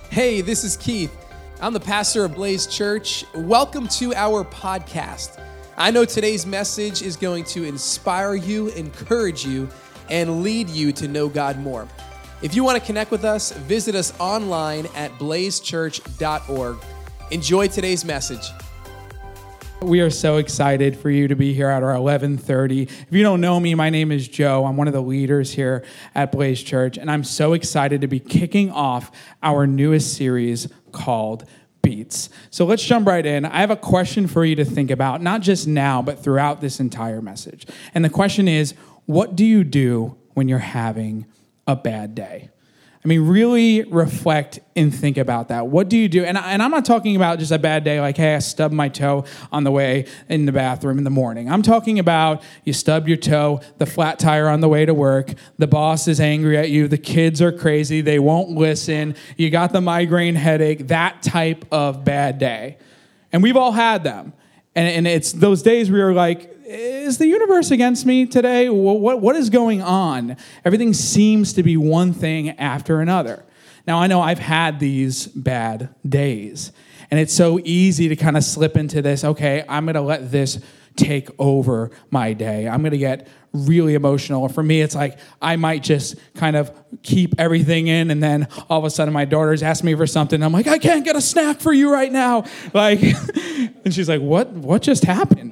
Hey, this is Keith. I'm the pastor of Blaze Church. Welcome to our podcast. I know today's message is going to inspire you, encourage you, and lead you to know God more. If you want to connect with us, visit us online at blazechurch.org. Enjoy today's message. We are so excited for you to be here at our 11:30. If you don't know me, my name is Joe. I'm one of the leaders here at Blaze Church, and I'm so excited to be kicking off our newest series called Beats. So let's jump right in. I have a question for you to think about, not just now, but throughout this entire message. And the question is, what do you do when you're having a bad day? I mean, really reflect and think about that. What do you do? And I'm not talking about just a bad day like, hey, I stubbed my toe on the way in the bathroom in the morning. I'm talking about you stubbed your toe, the flat tire on the way to work, the boss is angry at you, the kids are crazy, they won't listen, you got the migraine headache, that type of bad day. And we've all had them. And it's those days where you're like, is the universe against me today? What is going on? Everything seems to be one thing after another. Now, I know I've had these bad days, and it's so easy to kind of slip into this, okay, I'm going to let this take over my day. I'm going to get really emotional. For me, it's like I might just kind of keep everything in, and then all of a sudden my daughter's asked me for something. I'm like, I can't get a snack for you right now. Like, and she's like, what just happened?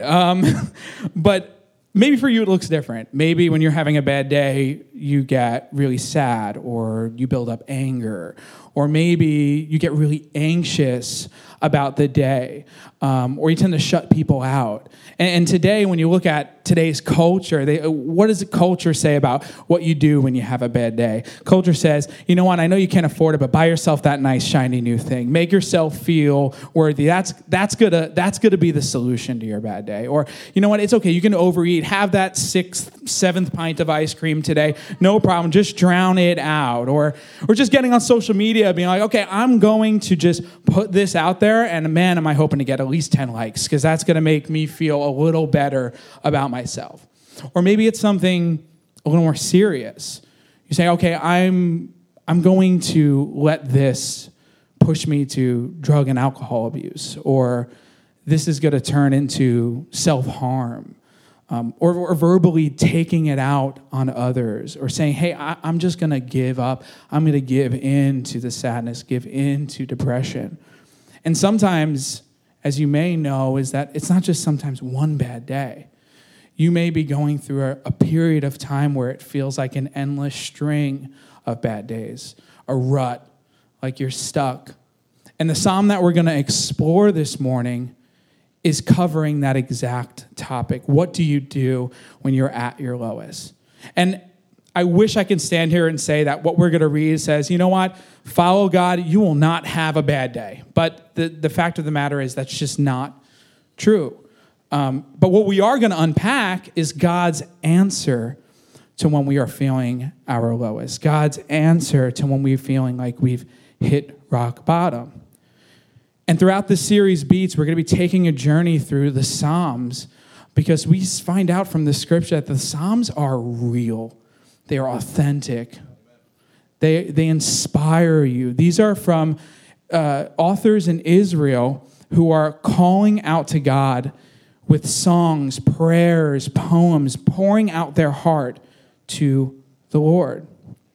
But maybe for you it looks different. Maybe when you're having a bad day, you get really sad, or you build up anger, or maybe you get really anxious about the day, or you tend to shut people out. And today, when you look at today's culture, what does the culture say about what you do when you have a bad day? Culture says, you know what, I know you can't afford it, but buy yourself that nice, shiny new thing. Make yourself feel worthy. That's gonna be the solution to your bad day. Or, you know what, it's okay, you can overeat. Have that 6th, 7th pint of ice cream today. No problem, just drown it out. Or just getting on social media, being like, okay, I'm going to just put this out there, and man, am I hoping to get at least 10 likes, because that's gonna make me feel a little better about myself. Or maybe it's something a little more serious. You say, okay, I'm going to let this push me to drug and alcohol abuse, or this is going to turn into self-harm, or verbally taking it out on others, or saying, hey, I'm just going to give up. I'm going to give in to the sadness, give in to depression. And sometimes, as you may know, is that it's not just sometimes one bad day. You may be going through a period of time where it feels like an endless string of bad days, a rut, like you're stuck. And the psalm that we're going to explore this morning is covering that exact topic. What do you do when you're at your lowest? And I wish I could stand here and say that what we're going to read says, you know what, follow God, you will not have a bad day. But the fact of the matter is that's just not true. But what we are going to unpack is God's answer to when we are feeling our lowest. God's answer to when we're feeling like we've hit rock bottom. And throughout this series, Beats, we're going to be taking a journey through the Psalms, because we find out from the scripture that the Psalms are real. They are authentic. They inspire you. These are from authors in Israel who are calling out to God with songs, prayers, poems, pouring out their heart to the Lord.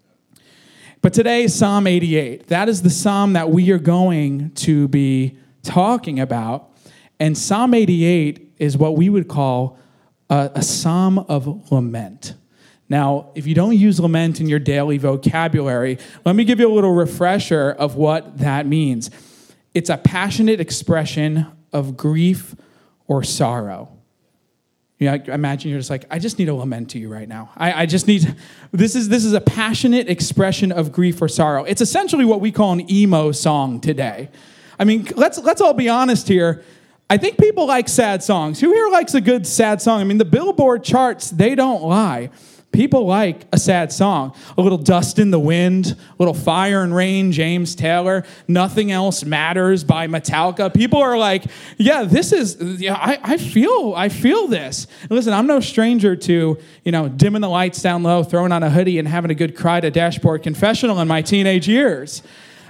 But today, Psalm 88, that is the psalm that we are going to be talking about. And Psalm 88 is what we would call a psalm of lament. Now, if you don't use lament in your daily vocabulary, let me give you a little refresher of what that means. It's a passionate expression of grief or sorrow. You know, imagine you're just like, I just need to lament to you right now. I just need, this is a passionate expression of grief or sorrow. It's essentially what we call an emo song today. I mean, let's all be honest here. I think people like sad songs. Who here likes a good sad song? I mean, the Billboard charts, they don't lie. People like a sad song. A little Dust in the Wind, a little Fire and Rain, James Taylor, Nothing Else Matters by Metallica. People are like, yeah, this is, I feel this. And listen, I'm no stranger to, dimming the lights down low, throwing on a hoodie and having a good cry to Dashboard Confessional in my teenage years.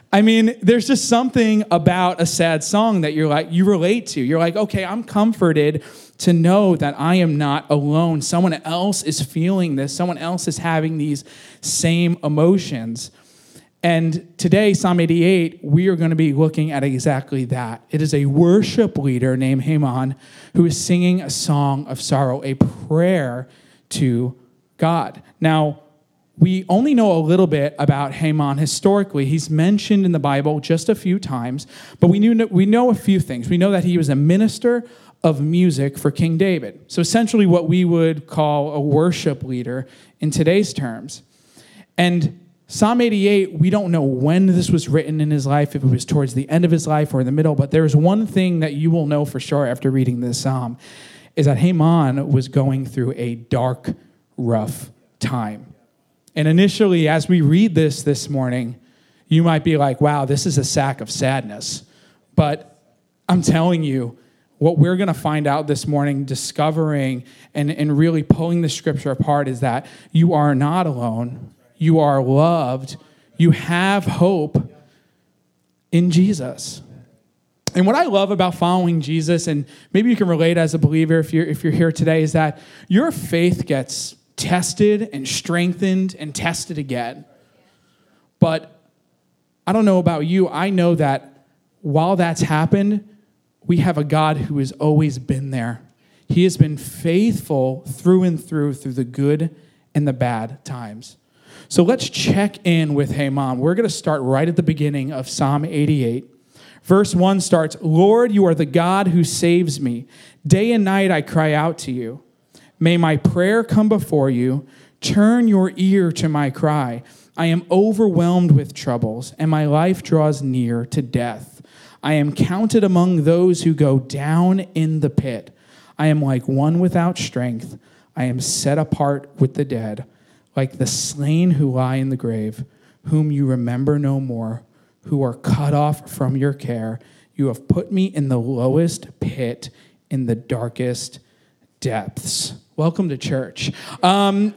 I mean, there's just something about a sad song that you relate to. You're like, okay, I'm comforted to know that I am not alone. Someone else is feeling this. Someone else is having these same emotions. And today, Psalm 88, we are going to be looking at exactly that. It is a worship leader named Heman who is singing a song of sorrow, a prayer to God. Now, we only know a little bit about Heman historically. He's mentioned in the Bible just a few times, but we know a few things. We know that he was a minister of music for King David. So essentially what we would call a worship leader in today's terms. And Psalm 88, we don't know when this was written in his life, if it was towards the end of his life or in the middle, but there's one thing that you will know for sure after reading this psalm, is that Heman was going through a dark, rough time. And initially, as we read this morning, you might be like, wow, this is a sack of sadness. But I'm telling you, what we're going to find out this morning, discovering and really pulling the scripture apart, is that you are not alone. You are loved. You have hope in Jesus. And what I love about following Jesus, and maybe you can relate as a believer if you're here today, is that your faith gets tested and strengthened and tested again. But I don't know about you. I know that while that's happened, we have a God who has always been there. He has been faithful through and through the good and the bad times. So let's check in with Heman. We're going to start right at the beginning of Psalm 88. Verse 1 starts, Lord, you are the God who saves me. Day and night I cry out to you. May my prayer come before you. Turn your ear to my cry. I am overwhelmed with troubles, and my life draws near to death. I am counted among those who go down in the pit. I am like one without strength. I am set apart with the dead, like the slain who lie in the grave, whom you remember no more, who are cut off from your care. You have put me in the lowest pit, in the darkest depths. Welcome to church. I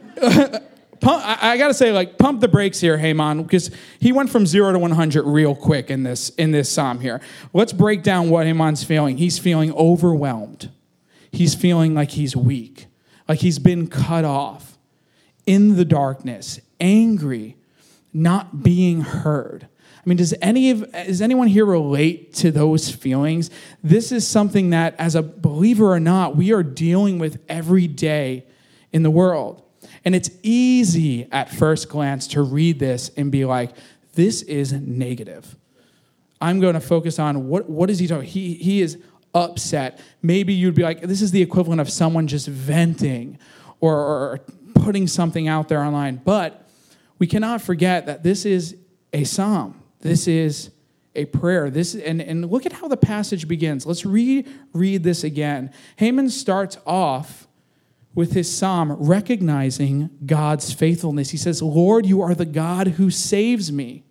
got to say, pump the brakes here, Heman, because he went from 0 to 100 real quick in this psalm here. Let's break down what Heman's feeling. He's feeling overwhelmed. He's feeling like he's weak, like he's been cut off, in the darkness, angry, not being heard. I mean, does anyone here relate to those feelings? This is something that, as a believer or not, we are dealing with every day in the world. And it's easy at first glance to read this and be like, this is negative. I'm going to focus on what is he talking? He is upset. Maybe you'd be like, this is the equivalent of someone just venting or putting something out there online. But we cannot forget that this is a psalm. This is a prayer. And look at how the passage begins. Let's read this again. Heman starts off with his psalm recognizing God's faithfulness. He says, Lord, you are the God who saves me.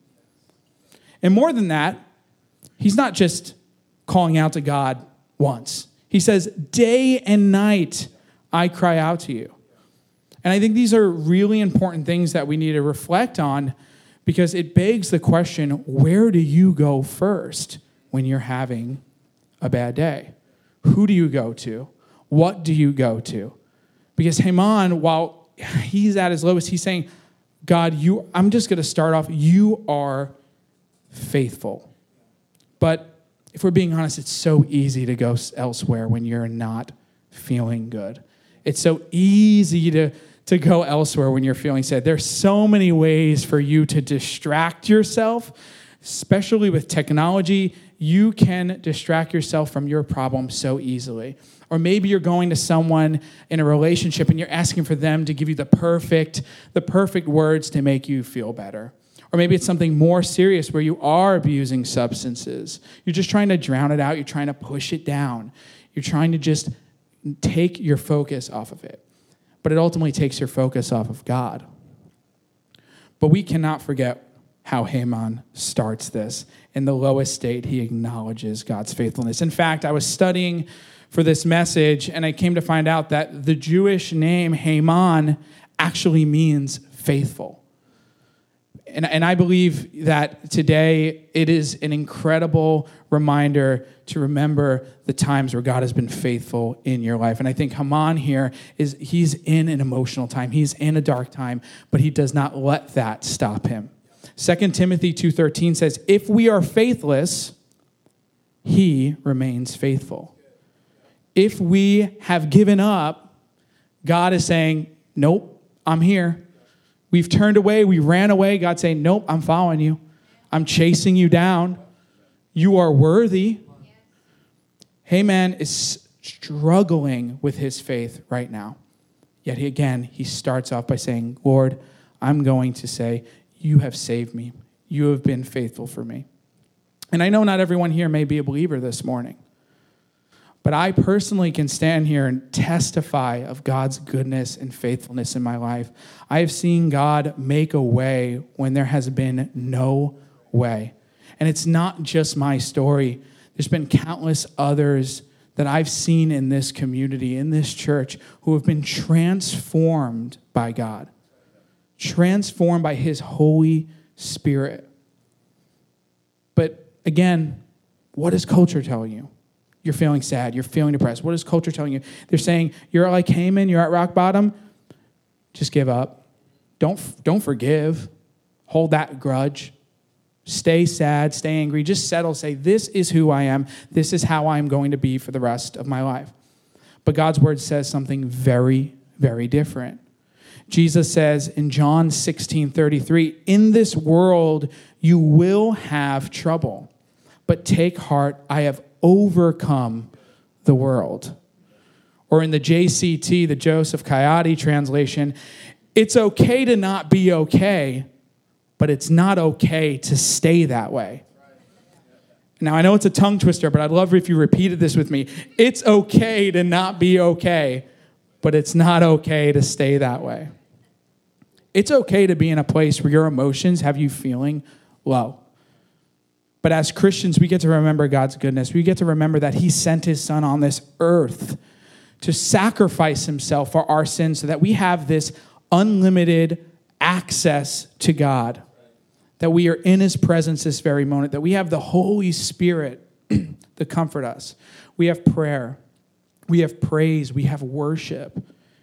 And more than that, he's not just calling out to God once. He says, day and night I cry out to you. And I think these are really important things that we need to reflect on, because it begs the question, where do you go first when you're having a bad day? Who do you go to? What do you go to? Because Heman, while he's at his lowest, he's saying, God, I'm just going to start off, you are faithful. But if we're being honest, it's so easy to go elsewhere when you're not feeling good. It's so easy to go elsewhere when you're feeling sad. There's so many ways for you to distract yourself, especially with technology. You can distract yourself from your problem so easily. Or maybe you're going to someone in a relationship and you're asking for them to give you the perfect words to make you feel better. Or maybe it's something more serious where you are abusing substances. You're just trying to drown it out. You're trying to push it down. You're trying to just take your focus off of it. But it ultimately takes your focus off of God. But we cannot forget how Heman starts this. In the lowest state, he acknowledges God's faithfulness. In fact, I was studying for this message, and I came to find out that the Jewish name Heman actually means faithful. And I believe that today it is an incredible reminder to remember the times where God has been faithful in your life. And I think Haman here he's in an emotional time. He's in a dark time, but he does not let that stop him. 2 Timothy 2:13 says, if we are faithless, he remains faithful. If we have given up, God is saying, nope, I'm here. We've turned away, we ran away. God's saying, nope, I'm following you. I'm chasing you down. You are worthy. Haman is struggling with his faith right now. Yet he starts off by saying, Lord, I'm going to say, you have saved me. You have been faithful for me. And I know not everyone here may be a believer this morning, but I personally can stand here and testify of God's goodness and faithfulness in my life. I have seen God make a way when there has been no way. And it's not just my story. There's been countless others that I've seen in this community, in this church, who have been transformed by God, transformed by his Holy Spirit. But again, what is culture telling you? You're feeling sad. You're feeling depressed. What is culture telling you? They're saying, you're like Haman, you're at rock bottom. Just give up. Don't forgive. Hold that grudge. Stay sad, stay angry. Just settle. Say, this is who I am. This is how I'm going to be for the rest of my life. But God's word says something very, very different. Jesus says in John 16:33, in this world you will have trouble, but take heart, I have overcome the world. Or in the JCT, the Joseph Coyote translation, it's okay to not be okay, but it's not okay to stay that way. Now, I know it's a tongue twister, but I'd love if you repeated this with me. It's okay to not be okay, but it's not okay to stay that way. It's okay to be in a place where your emotions have you feeling low. But as Christians, we get to remember God's goodness. We get to remember that he sent his son on this earth to sacrifice himself for our sins so that we have this unlimited access to God, that we are in his presence this very moment, that we have the Holy Spirit to comfort us. We have prayer. We have praise. We have worship.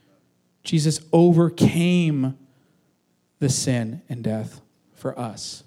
Jesus overcame the sin and death for us.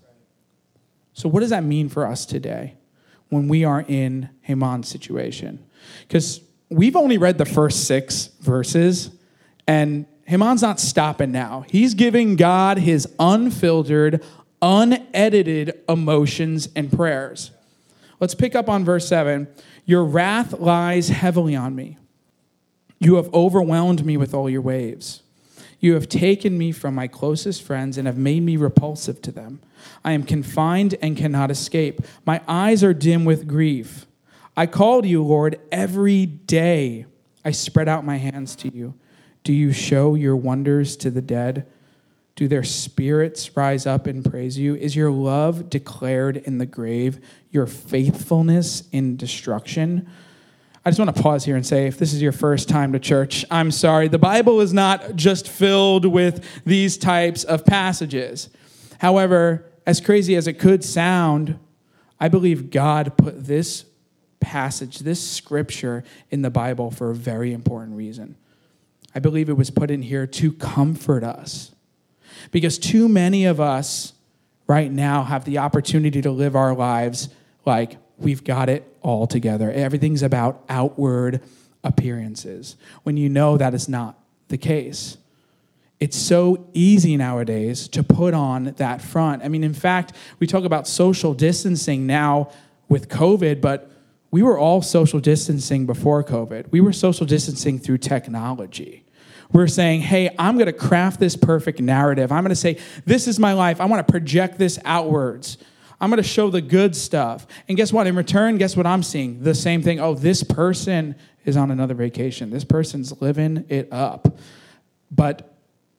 So what does that mean for us today when we are in Haman's situation? Because we've only read the first 6 verses, and Haman's not stopping now. He's giving God his unfiltered, unedited emotions and prayers. Let's pick up on verse 7. Your wrath lies heavily on me. You have overwhelmed me with all your waves. You have taken me from my closest friends and have made me repulsive to them. I am confined and cannot escape. My eyes are dim with grief. I call to you, Lord, every day. I spread out my hands to you. Do you show your wonders to the dead? Do their spirits rise up and praise you? Is your love declared in the grave, your faithfulness in destruction? I just want to pause here and say, if this is your first time to church, I'm sorry. The Bible is not just filled with these types of passages. However, as crazy as it could sound, I believe God put this passage, this scripture in the Bible for a very important reason. I believe it was put in here to comfort us. Because too many of us right now have the opportunity to live our lives like we've got it all together. Everything's about outward appearances, when you know that is not the case. It's so easy nowadays to put on that front. I mean, in fact, we talk about social distancing now with COVID, but we were all social distancing before COVID. We were social distancing through technology. We're saying, hey, I'm going to craft this perfect narrative. I'm going to say, this is my life. I want to project this outwards. I'm going to show the good stuff. And guess what? In return, guess what I'm seeing? The same thing. Oh, this person is on another vacation. This person's living it up. But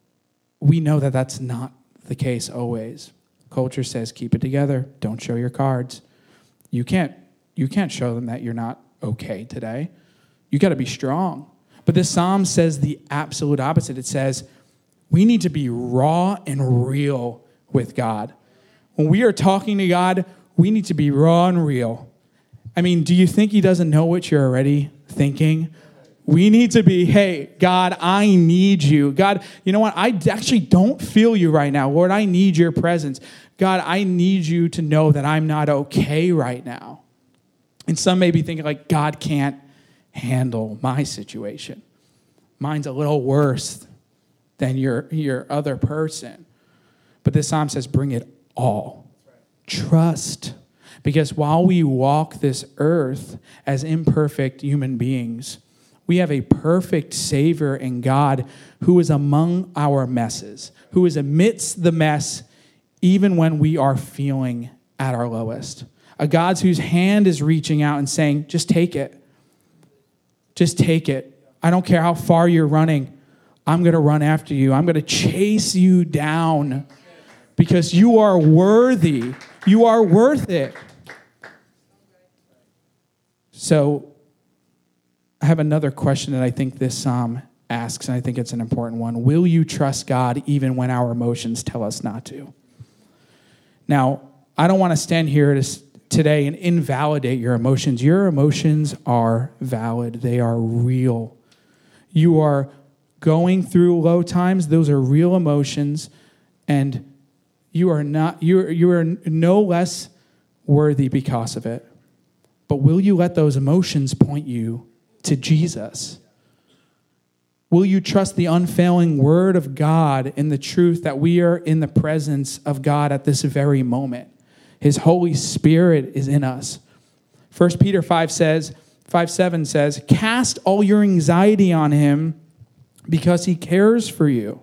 we know that that's not the case always. Culture says, keep it together. Don't show your cards. You can't show them that you're not okay today. You got to be strong. But this psalm says the absolute opposite. It says, we need to be raw and real with God. When we are talking to God, we need to be raw and real. I mean, do you think he doesn't know what you're already thinking? We need to be, hey, God, I need you. God, you know what? I actually don't feel you right now. Lord, I need your presence. God, I need you to know that I'm not okay right now. And some may be thinking like, God can't handle my situation. Mine's a little worse than your other person. But this psalm says, bring it all. Trust. Because while we walk this earth as imperfect human beings, we have a perfect Savior in God who is among our messes, who is amidst the mess even when we are feeling at our lowest. A God whose hand is reaching out and saying, just take it. Just take it. I don't care how far you're running. I'm going to run after you. I'm going to chase you down because you are worthy. You are worth it. So I have another question that I think this psalm asks, and I think it's an important one. Will you trust God even when our emotions tell us not to? Now, I don't want to stand here today and invalidate your emotions. Your emotions are valid. They are real. You are going through low times. Those are real emotions, and you are no less worthy because of it. But will you let those emotions point you to Jesus? Will you trust the unfailing word of God in the truth that we are in the presence of God at this very moment? His Holy Spirit is in us. 1 Peter 5:7 says, cast all your anxiety on him because he cares for you.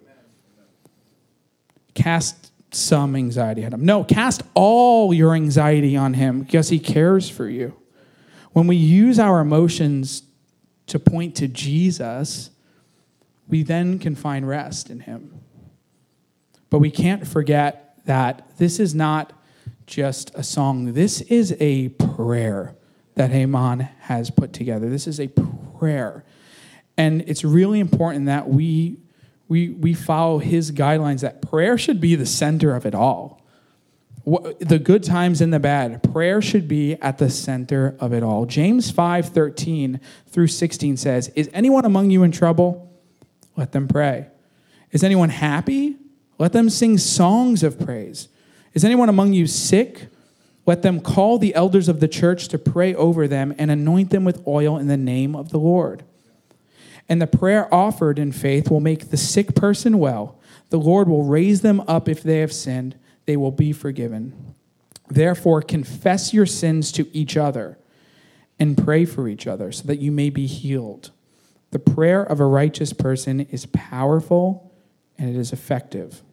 Cast some anxiety on him. No, cast all your anxiety on him because he cares for you. When we use our emotions to point to Jesus, we then can find rest in him. But we can't forget that this is not just a song. This is a prayer that Haman has put together. This is a prayer. And it's really important that we follow his guidelines, that prayer should be the center of it all. The good times and the bad, prayer should be at the center of it all. James 5:13 through 16 says, is anyone among you in trouble? Let them pray. Is anyone happy? Let them sing songs of praise. Is anyone among you sick? Let them call the elders of the church to pray over them and anoint them with oil in the name of the Lord. And the prayer offered in faith will make the sick person well. The Lord will raise them up if they have sinned. They will be forgiven. Therefore, confess your sins to each other and pray for each other so that you may be healed. The prayer of a righteous person is powerful and it is effective.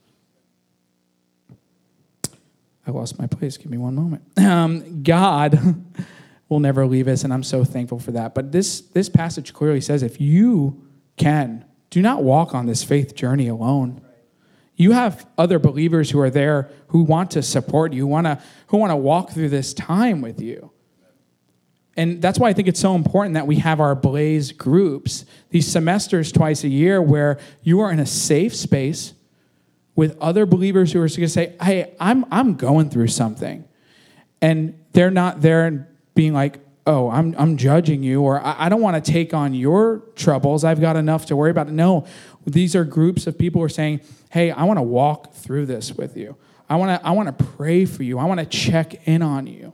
I lost my place. Give me one moment. God will never leave us, and I'm so thankful for that. But this passage clearly says if you can, do not walk on this faith journey alone. You have other believers who are there who want to support you, who want to walk through this time with you. And that's why I think it's so important that we have our Blaze groups, these semesters twice a year where you are in a safe space with other believers who are going to say, hey, I'm going through something. And they're not there being like, oh, I'm judging you, or I don't want to take on your troubles. I've got enough to worry about. No, these are groups of people who are saying, hey, I want to walk through this with you. I want to pray for you. I want to check in on you.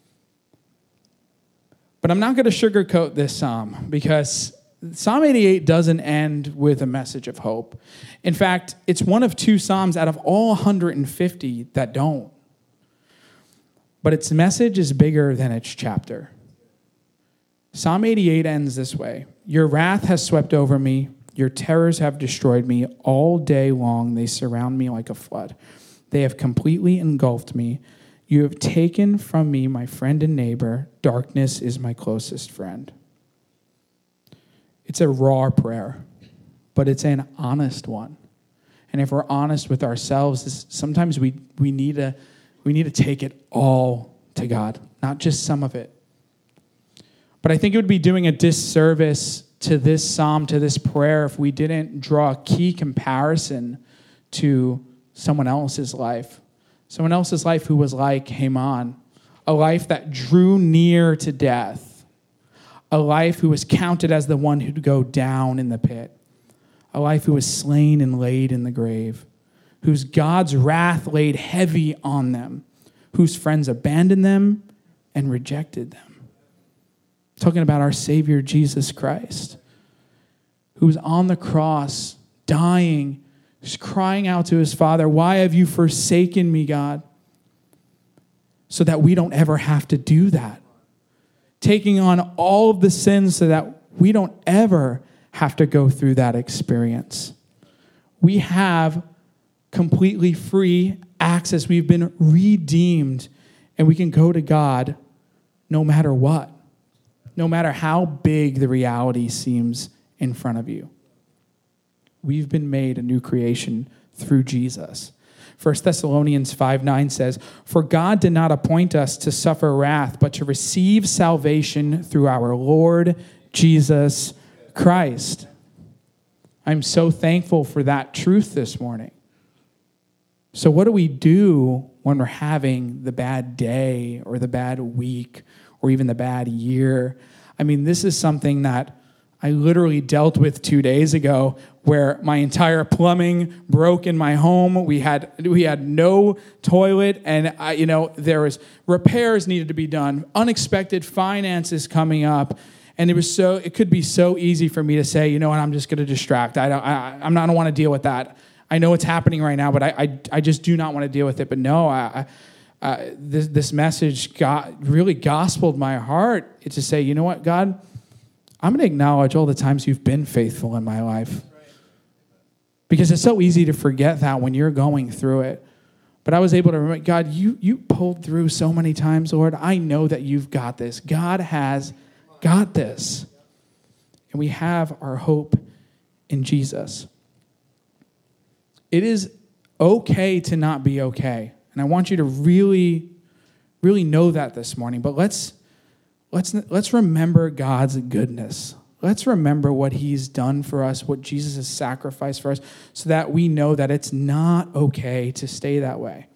But I'm not going to sugarcoat this psalm because Psalm 88 doesn't end with a message of hope. In fact, it's one of two psalms out of all 150 that don't. But its message is bigger than its chapter. Psalm 88 ends this way. Your wrath has swept over me. Your terrors have destroyed me. All day long they surround me like a flood. They have completely engulfed me. You have taken from me my friend and neighbor. Darkness is my closest friend. It's a raw prayer, but it's an honest one. And if we're honest with ourselves, sometimes we need to take it all to God, not just some of it. But I think it would be doing a disservice to this psalm, to this prayer, if we didn't draw a key comparison to someone else's life who was like Haman, a life that drew near to death, a life who was counted as the one who'd go down in the pit, a life who was slain and laid in the grave, whose God's wrath laid heavy on them, whose friends abandoned them and rejected them. Talking about our Savior, Jesus Christ, who was on the cross, dying, just crying out to his Father, "Why have you forsaken me, God?" So that we don't ever have to do that. Taking on all of the sins so that we don't ever have to go through that experience. We have completely free access. We've been redeemed, and we can go to God no matter what, no matter how big the reality seems in front of you. We've been made a new creation through Jesus. 1 Thessalonians 5:9 says, "For God did not appoint us to suffer wrath, but to receive salvation through our Lord Jesus Christ." I'm so thankful for that truth this morning. So what do we do when we're having the bad day or the bad week or even the bad year? I mean, this is something that I literally dealt with 2 days ago, where my entire plumbing broke in my home. We had no toilet, and there was repairs needed to be done. Unexpected finances coming up, and it could be so easy for me to say, you know what, I'm just going to distract. I don't want to deal with that. I know it's happening right now, but I just do not want to deal with it. But no, this message really gospeled my heart. It's to say, you know what, God, I'm going to acknowledge all the times you've been faithful in my life. Because it's so easy to forget that when you're going through it. But I was able to remember, God, you pulled through so many times, Lord. I know that you've got this. God has got this. And we have our hope in Jesus. It is okay to not be okay. And I want you to really, really know that this morning. But let's remember God's goodness. Let's remember what he's done for us, what Jesus has sacrificed for us, so that we know that it's not okay to stay that way.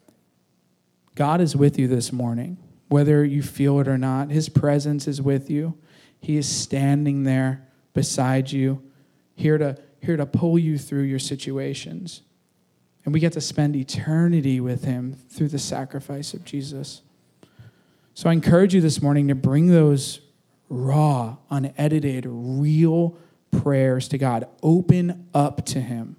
God is with you this morning, whether you feel it or not. His presence is with you. He is standing there beside you, here to pull you through your situations. And we get to spend eternity with him through the sacrifice of Jesus. So I encourage you this morning to bring those raw, unedited, real prayers to God. Open up to him.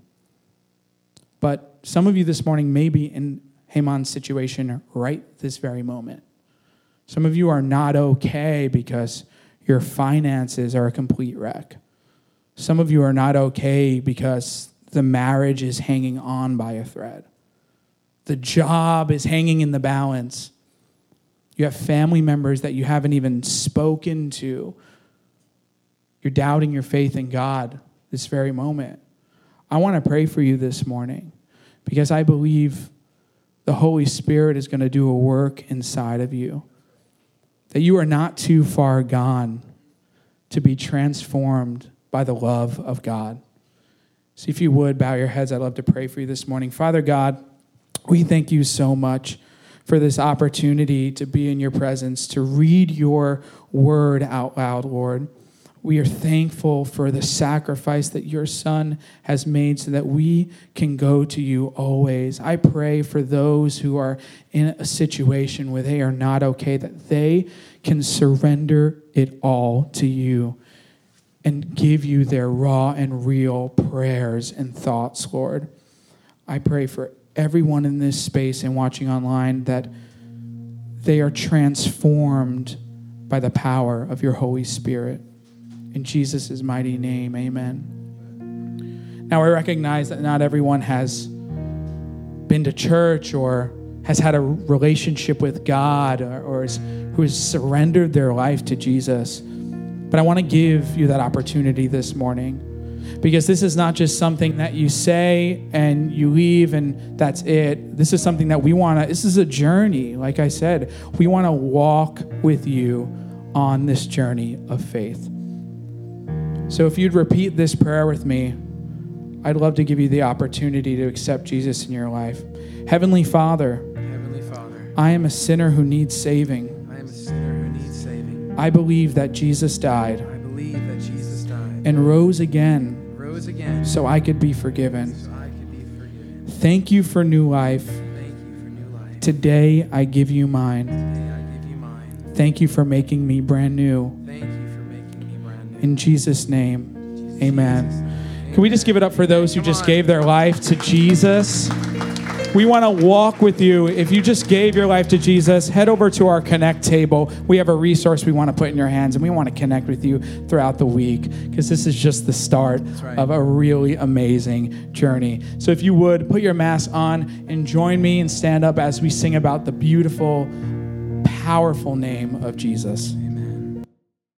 But some of you this morning may be in Haman's situation right this very moment. Some of you are not okay because your finances are a complete wreck. Some of you are not okay because the marriage is hanging on by a thread. The job is hanging in the balance. You have family members that you haven't even spoken to. You're doubting your faith in God this very moment. I want to pray for you this morning because I believe the Holy Spirit is going to do a work inside of you. That you are not too far gone to be transformed by the love of God. So if you would, bow your heads. I'd love to pray for you this morning. Father God, we thank you so much for this opportunity to be in your presence, to read your word out loud, Lord. We are thankful for the sacrifice that your Son has made so that we can go to you always. I pray for those who are in a situation where they are not okay, that they can surrender it all to you and give you their raw and real prayers and thoughts, Lord. I pray for everyone in this space and watching online that they are transformed by the power of your Holy Spirit. In Jesus' mighty name, amen. Now, I recognize that not everyone has been to church or has had a relationship with God or who has surrendered their life to Jesus. But I want to give you that opportunity this morning, because this is not just something that you say and you leave and that's it. This is something that this is a journey. Like I said, we want to walk with you on this journey of faith. So if you'd repeat this prayer with me, I'd love to give you the opportunity to accept Jesus in your life. Heavenly Father, I am a sinner who needs saving. I believe that Jesus died and rose again so I could be forgiven. Thank you for new life. Today I give you mine. Thank you for making me brand new. In Jesus' name, amen. Can we just give it up for those who just gave their life to Jesus? We want to walk with you. If you just gave your life to Jesus, head over to our Connect table. We have a resource we want to put in your hands, and we want to connect with you throughout the week because this is just the start of a really amazing journey. So if you would, put your mask on and join me and stand up as we sing about the beautiful, powerful name of Jesus.